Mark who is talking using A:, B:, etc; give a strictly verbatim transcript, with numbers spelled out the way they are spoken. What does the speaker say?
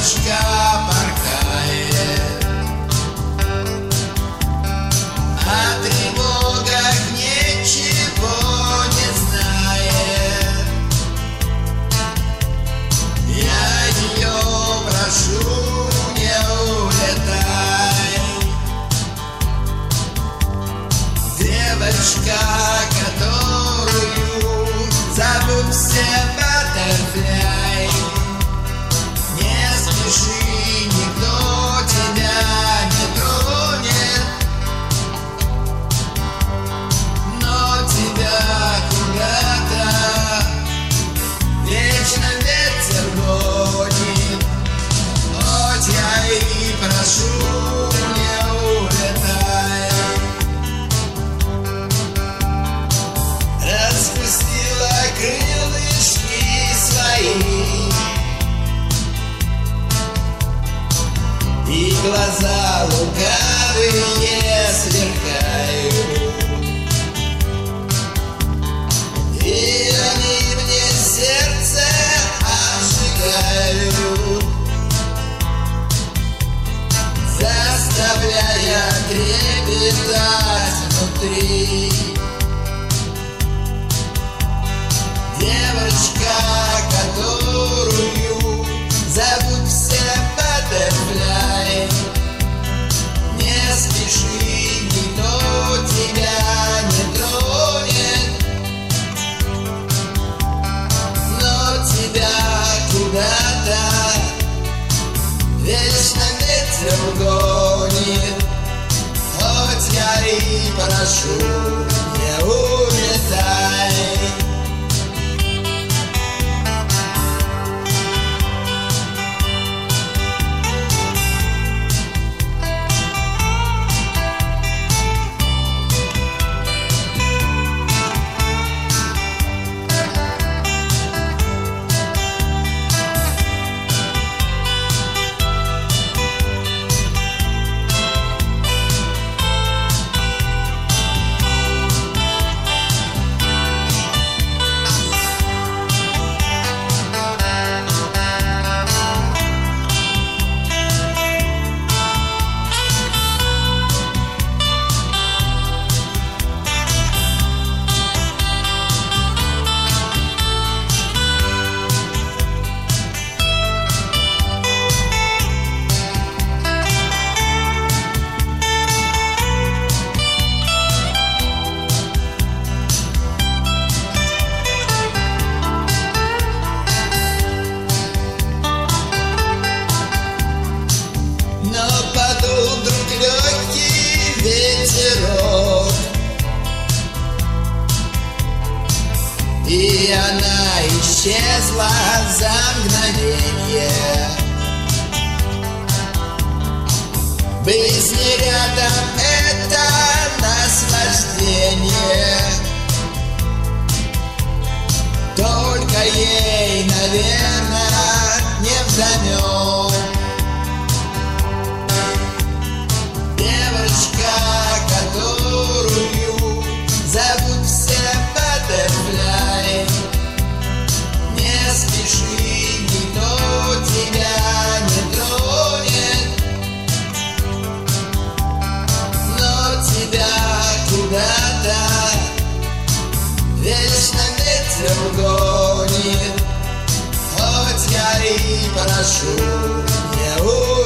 A: Девочка порхает, о тревогах ничего не знает. Я ее прошу, не улетай. Девочка, которую зовут все Баттерфляй. Не спеши, никто тебя не тронет, но тебя куда-то вечно ветер гонит. Хоть я и прошу, не улетай. Распустила крылышки свои, и глаза лукавые сверкают, и они мне сердце обжигают, заставляя трепетать внутри. Девочка, которую зовут все Баттерфляй. Не спеши, никто тебя не тронет, но тебя куда-то вечно ветер гонит. Хоть я и прошу, не улетай. И она исчезла за мгновенье. Быть с ней рядом — это наслаждение. Только ей, наверное, невдомёк. Девочка, которую зовут все Баттерфляй. Не спеши, никто тебя не тронет, но тебя куда-то вечно ветер гонит. Хоть я и прошу, не